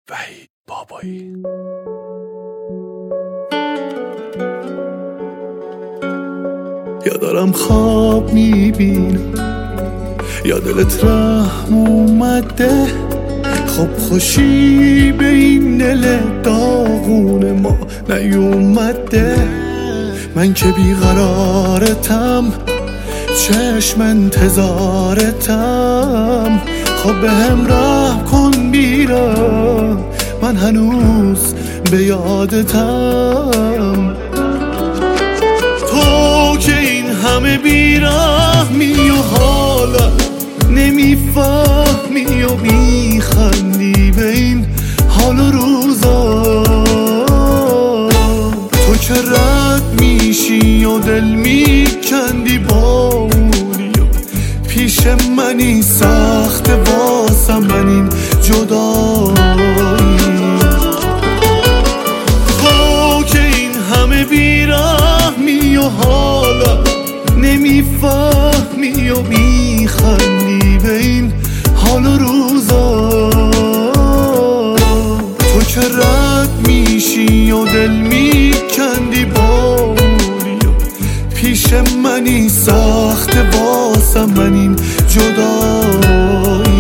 وحید بابایی. یا دارم خواب میبینم یا دلت رحم اومده، خب خوشی به این دل داغون ما نیومده. من که بیقرارتم، چشم انتظارتم، خب به هم رحم کن بیرم، من هنوز به یادتم. تو که این همه بیرحمی و حالا نمیفهمی و میخندی به این حال و روزا. تو که رد میشی و دل میکندی با اونی و پیش منی سخت واسم من این جدایی. تو که این همه بیرحمی و حالا نمیفهمی و میخندی به این حال و روزا. تو که رد میشی و دل میکندی با اونی و پیش منی سخت واسم من این جدایی.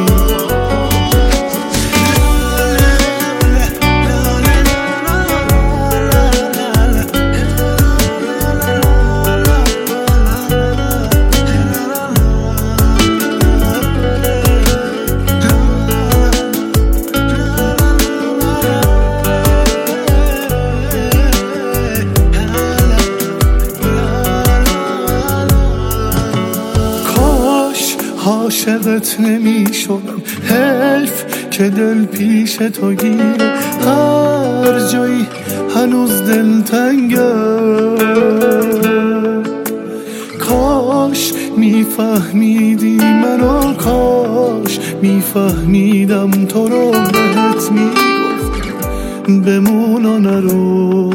عاشقت نمی شدم، حیف که دل پیش تو گیره، هر جایی هنوز دل تنگه. کاش میفهمیدی منو، کاش میفهمیدم تو رو، بهت میگفتم بمون و نرو.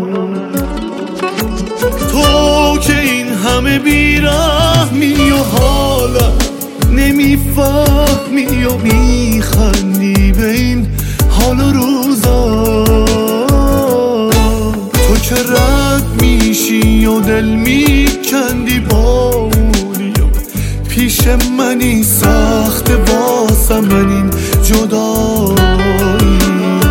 تو که این همه بیرحمی و حالا نمیفهمی و میخندی به این حال و روزا. تو که رد میشی و دل میکندی با اونی و پیش منی سخت واسم من این جدایی.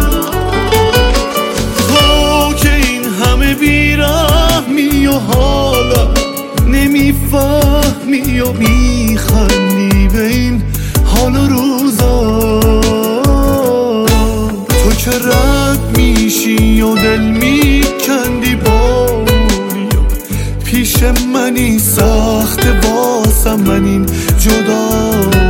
تو که این همه بیرحمی و حالا نمیفهمی و میخندی به این حال و روزا. تو که رد میشی و دل میکندی با اونی و پیش منی سخت واسم من این جدایی.